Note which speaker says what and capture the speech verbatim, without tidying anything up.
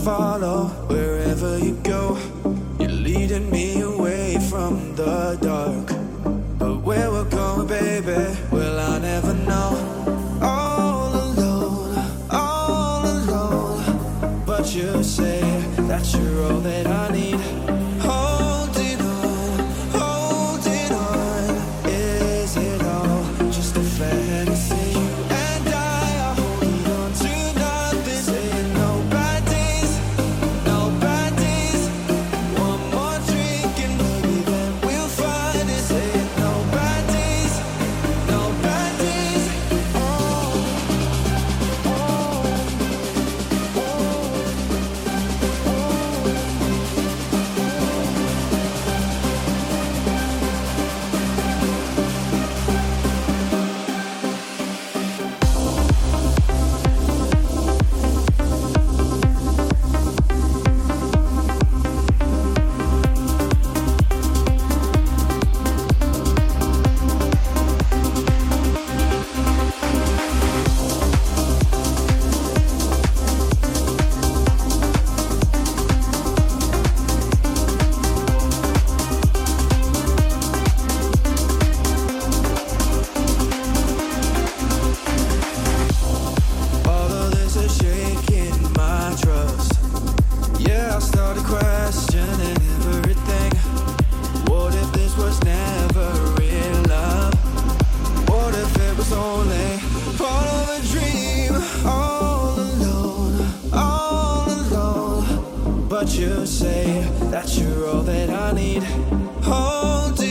Speaker 1: follow wherever you go. You're leading me away from the dark, but where we're going, baby, well, I never know. All alone, all alone, but you say that you're all that I need. Holding on, holding on, is it all just a fantasy? But you say that you're all that I need. Hold